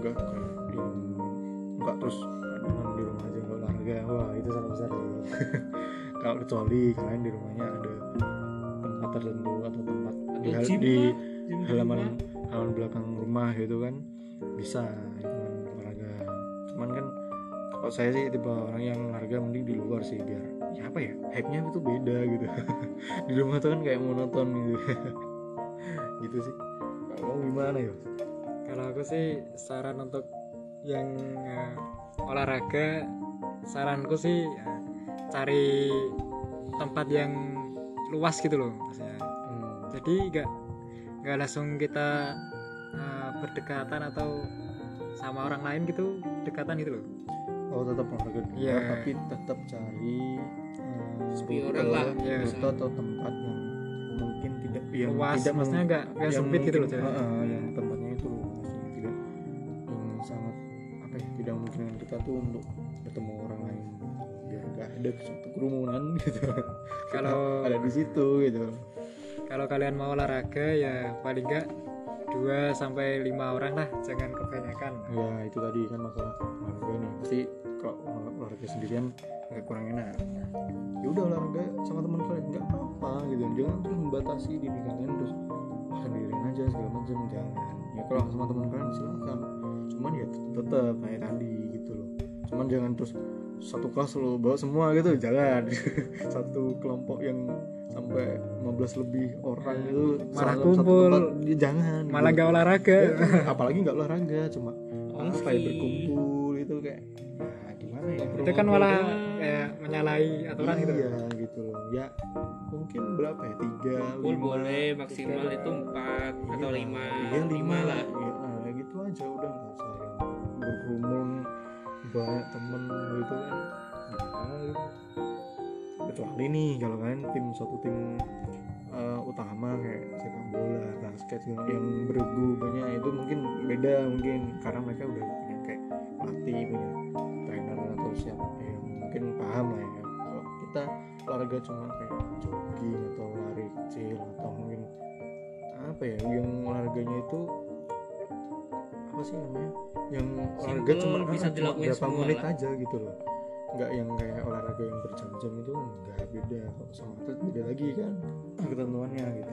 Enggak terus di rumah aja enggak olahraga. Wah, itu salah besar ya. Kalau kecuali kalian di rumahnya ada tempat tertentu atau tempat di halaman belakang rumah gitu kan, bisa itu kan olahraga. Cuman kan kalau kalau saya sih tipe orang yang olahraga mending di luar sih, biar ya apa ya, hype-nya itu beda gitu. Di rumah tuh kan kayak monoton gitu. Gitu sih. Kalau gimana ya? Kalau aku sih saran untuk yang olahraga, saranku sih cari tempat yang luas gitu loh maksudnya. Jadi nggak langsung kita berdekatan atau sama orang lain gitu, dekatan gitu loh. Oh, tetap olahraga di luar, Iya. tapi tetap cari Sepi orang lah, ya. rute atau tempat yang mungkin tidak yang Luas, tidak maksudnya nggak yang sempit gitu loh, mungkin, jalan. yang tempatnya itu luas, yang tidak yang sangat apa ya, tidak memungkinkan kita tuh untuk bertemu orang lain, biar nggak ada suatu kerumunan gitu. Kalau- ada di situ gitu. Kalau kalian mau olahraga ya paling nggak 2-5 orang lah, jangan kebanyakan. Ya itu tadi kan masalah olahraga nih, pasti kalau olahraga sendirian agak kurang enak. Ya udah olahraga sama teman kalian nggak apa-apa gitu, jangan terus membatasi diri kalian terus sendirian aja segala macam, jangan. Ya kalau sama teman kalian silakan, cuman ya tetap kayak tadi gitu loh, cuman jangan terus satu kelas lo bawa semua gitu, jangan. Satu kelompok yang sampai 15 lebih orang itu Malah satu kumpul. tempat, ya jangan Malah gitu. nggak olahraga. Ya, apalagi nggak olahraga, cuma apa ya, Kongsi. berkumpul itu kayak ya gimana ya, Itu kan malah kayak menyalahi aturan gitu. iya gitu loh ya. Mungkin berapa ya, 3, Full boleh, maksimal itu 4 atau 5. ya 5 lah. ya, gitu aja udah, nggak usah yang berkerumun banyak temen gitu kan. Gimana gitu. Kecuali nih kalau kalian suatu tim utama kayak sepak bola, basket gitu, yang bergu banyak, itu mungkin beda mungkin karena mereka udah punya kayak pelatih, punya trainer atau siapa yang mungkin paham lah ya. Kalau kita olahraga cuma kayak jogging atau lari kecil atau mungkin apa ya, yang olahraganya itu apa sih namanya, yang olahraga Simple, cuma bisa cuma dilakuin berapa semua menit lah. aja gitu loh, nggak yang kayak olahraga yang berjam-jam itu, nggak, beda. Kalau sama atlet beda lagi kan ketentuannya gitu.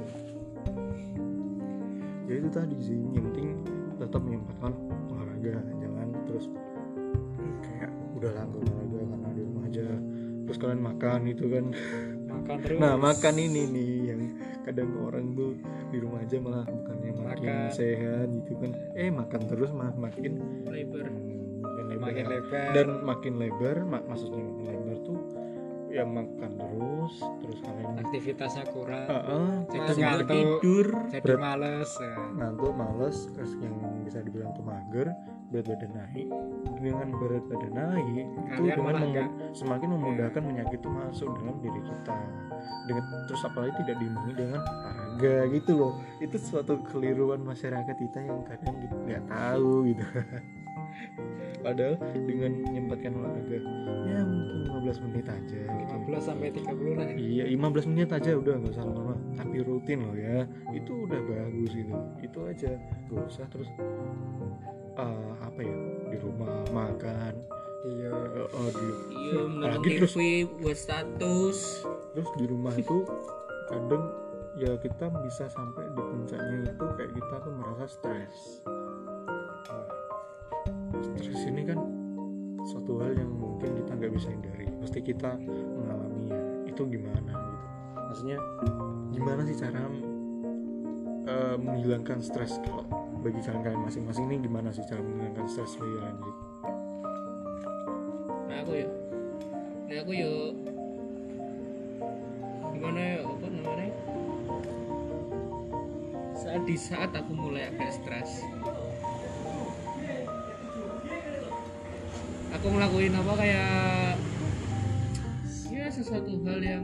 Ya itu tadi sih, yang penting tetap menyempatkan olahraga, jangan terus kayak udah lah nggak olahraga karena di rumah aja, terus kalian makan itu kan. Makan terus. Nah makan ini nih yang kadang orang tuh di rumah aja malah bukannya makin Makan. sehat gitu kan, makan terus makin Lebar. Makin lebar. dan makin lebar. Maksudnya makin lebar tuh ya makan terus kalian Aktivitasnya kurang. jadi Jadi Nggak ngantuk. tidur. Jadi Berat. males. ngantuk, males, terus yang bisa dibilang tuh mager, berat badan naik. Dengan berat badan naik itu Kalian dengan malah nggak. semakin memudahkan penyakit itu masuk dalam diri kita. Dengan terus apalagi tidak diimbangi dengan olahraga gitu loh. Itu suatu keliruan masyarakat kita yang kadang kita nggak tahu gitu. Padahal dengan menyempatkan olahraga ya mungkin 15 menit aja gitu. 15-30 lah. Iya, 15 menit aja udah, nggak usah lama-lama, tapi rutin loh ya, itu udah bagus gitu. Itu aja, gak usah terus apa ya, di rumah makan, Iya. Iya, apalagi terus buat status. di rumah itu kadang ya kita bisa sampai di puncaknya itu kayak kita tuh merasa stres. Stres ini kan suatu hal yang mungkin kita nggak bisa hindari, pasti kita mengalaminya. Itu gimana gitu, maksudnya gimana sih cara menghilangkan stres? Kalau bagi kalian masing-masing nih, gimana sih cara menghilangkan stres bagi kalian gitu? Nah aku yuk gimana ya, apa namanya, di saat aku mulai agak stres, aku ngelakuin apa kayak ya sesuatu hal yang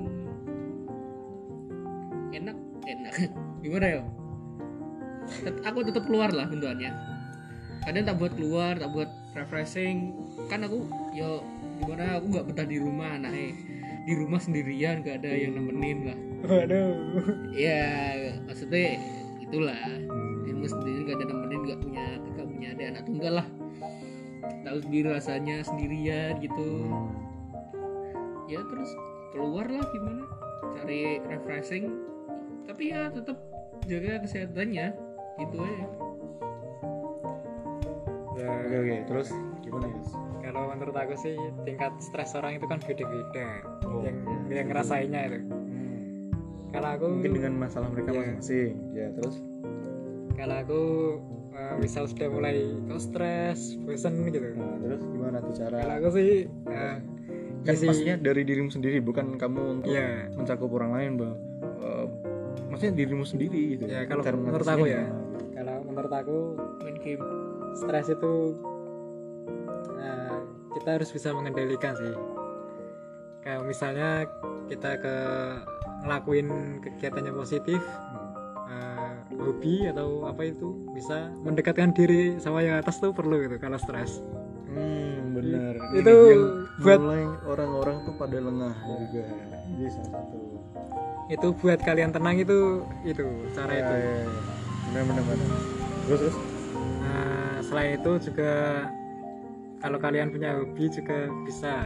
enak gimana ya, aku tetap keluar lah bentukannya. Kadang tak buat keluar, tak buat refreshing, kan aku yo gimana, aku nggak betah di rumah. Nah di rumah sendirian gak ada yang nemenin lah. Waduh. Ya maksudnya itulah, di rumah sendirian gak ada nemenin, gak punya adik anak tunggal lah, tahu sendiri rasanya sendirian gitu. Ya terus keluar lah, gimana cari refreshing, tapi ya tetap jaga kesehatannya gitu aja. Ya, Oke, terus Gimana ya? Kalau menurut aku sih tingkat stres orang itu kan beda-beda. Oh, yang ngerasainnya itu. Kalau aku Mungkin dengan masalah mereka Iya. masing-masing. Ya, terus kalau aku misal sudah mulai stres, bosan gitu. nah, terus gimana tuh Kalau cara? aku sih Kan isi- maksudnya dari dirimu sendiri, bukan kamu untuk Iya. mencakup orang lain, Bang. Maksudnya dirimu sendiri gitu. Ya, kalau Cara menurut mengatasinya aku ya. gimana, gitu. Kalau menurut aku main game. stres itu kita harus bisa mengendalikan sih. Kayak misalnya kita ngelakuin kegiatan yang positif, hobi atau apa itu bisa mendekatkan diri sama yang atas tuh perlu gitu kalau stres. Benar. Itu yang buat- mulai orang-orang tuh pada lengah juga. Jadi salah satu. Itu buat kalian tenang itu cara itu. Benar. Terus. Selain itu juga kalau kalian punya hobi juga bisa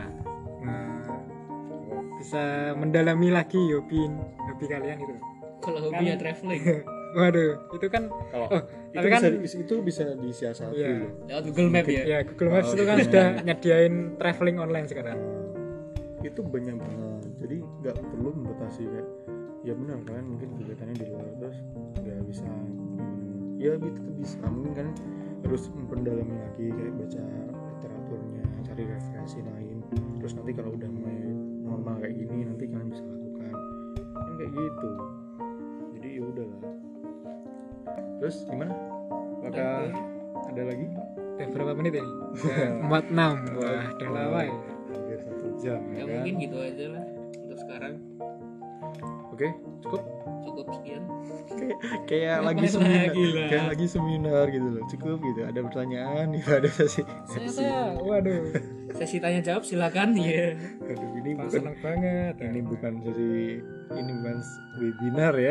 bisa mendalami lagi hobi kalian itu. Kalau hobinya traveling Waduh, itu kan Kalau tapi kan itu bisa disiasati. Iya. lewat Google Map ya. ya Google Maps itu kan sudah nyediain traveling online sekarang. Itu banyak banget. Jadi nggak perlu membatasi kayak ya benar kalian mungkin kegiatannya di luar terus nggak bisa ya tetap bisa mungkin kan harus memperdalami lagi kayak baca literaturnya, cari referensi lain, terus nanti kalau udah mulai normal kayak gini nanti kalian bisa lakukan kan kayak gitu. Jadi ya udahlah. Terus gimana? Apakah ada lagi? Udah berapa menit ini? 46. Wah, udah lama ya. Hampir 1 jam Ya kan? mungkin gitu aja lah untuk sekarang. Oke, cukup. Cukup sekian. Kayak Ngapain lagi seminar, lagi lah? kayak lagi seminar gitu loh. Cukup gitu. Ada pertanyaan, ada sesi. Waduh, Sesi tanya jawab silakan ya. Aduh, ini Pak bukan seneng banget. ini bukan sesi ini bukan webinar ya.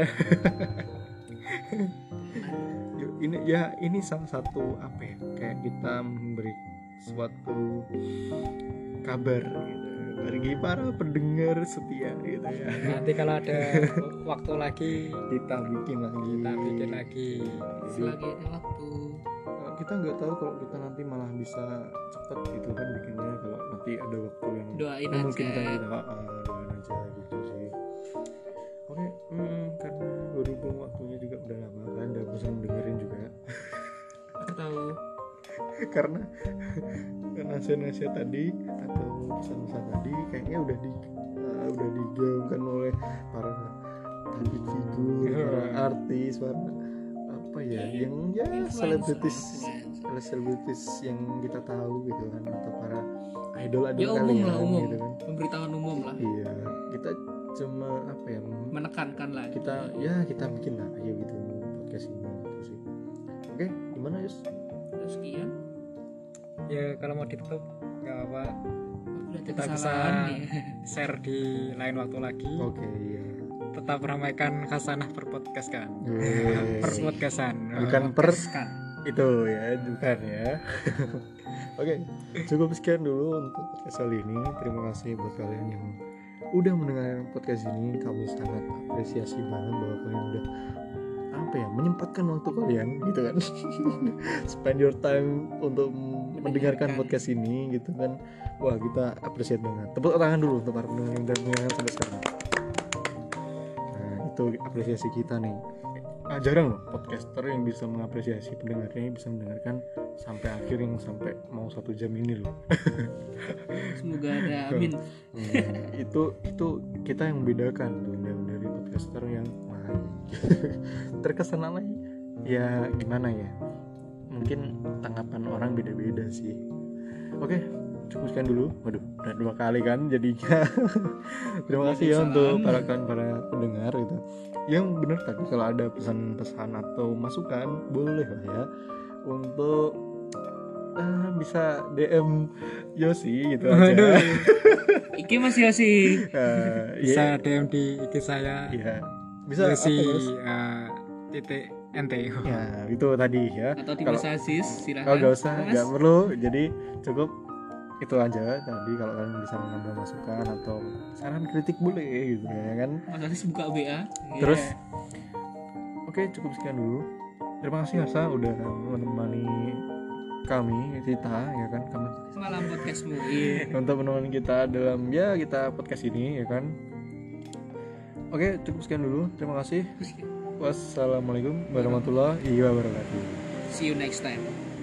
Ini ya ini salah satu apa ya? Kayak kita memberi suatu kabar gitu bagi para pendengar setia gitu ya. Nanti kalau ada waktu lagi Kita bikin lagi. kita bikin lagi. Selagi ada waktu. Kita nggak tahu kalau kita nanti malah bisa cepet gitu kan bikinnya kalau nanti ada waktu yang Doain memungkinkan aja. kita doain aja gitu sih. Oke, karena berhubung waktunya juga udah lama kan udah bosan dengerin juga Aku tahu. karena nasihat-nasihat tadi atau pesan-pesan tadi kayaknya udah digaungkan oleh para public figure, para artis, para apa ya yang ya selebritis yang kita tahu gitu kan atau para idol Ya umum kalian lah, umum. gitu kan. Pemberitahuan umum lah. Iya, kita cuma apa ya Menekankan lah. kita bikin lah ayo gitu podcast ini gitu sih. Oke, gimana Yus? Terus sekian. Ya kalau mau ditutup nggak apa, Udah ada kita bisa kesalahan ya. share di lain waktu lagi. Oke, iya. Tetap ramaikan khasanah perpodcast kan. Yeay. Perpodcastan. Bukan per Kan. itu ya, bukan ya. Oke, cukup sekian dulu untuk podcast kali ini. Terima kasih buat kalian yang udah mendengarkan podcast ini. Kami sangat apresiasi banget bahwa kalian udah menyempatkan waktu kalian gitu kan. Spend your time untuk mendengarkan podcast ini gitu kan. Wah, kita appreciate banget. Tepuk tangan dulu untuk para pendengar yang udah mendengarkan sampai sekarang. Nah, itu apresiasi kita nih. Jarang loh podcaster yang bisa mengapresiasi pendengarnya, bisa mendengarkan sampai akhir yang sampai mau 1 jam ini loh. Semoga ada amin. Itu kita yang membedakan tuh dari podcaster yang lain. Terkesan lain ya gimana ya, mungkin tanggapan orang beda-beda sih. Oke, cukup sekian dulu. Waduh, udah 2 kali kan jadinya. Terima kasih ya untuk para pendengar gitu. Yang benar tadi kalau ada pesan-pesan atau masukan boleh lah ya untuk bisa DM Yosi gitu aja. Aduh. Iki Mas Yosi. Bisa DM di IG saya. Iya. Bisa Yosi apa, Yos? titik NT. Ya, itu tadi ya. Atau di Kalau Mas Aziz silakan. kalau nggak usah, Mas. nggak perlu. Jadi cukup itu aja tadi. Kalau kalian bisa mengambil masukan atau saran kritik boleh gitu ya kan. Mas Aziz buka WA. Terus Yeah. oke, cukup sekian dulu. Terima kasih Hasa udah menemani kita ya kan, kami Malam podcastmu. Iya. untuk menemani kita dalam ya kita podcast ini ya kan. Oke, cukup sekian dulu. Terima kasih. Wassalamualaikum warahmatullahi wabarakatuh. See you next time.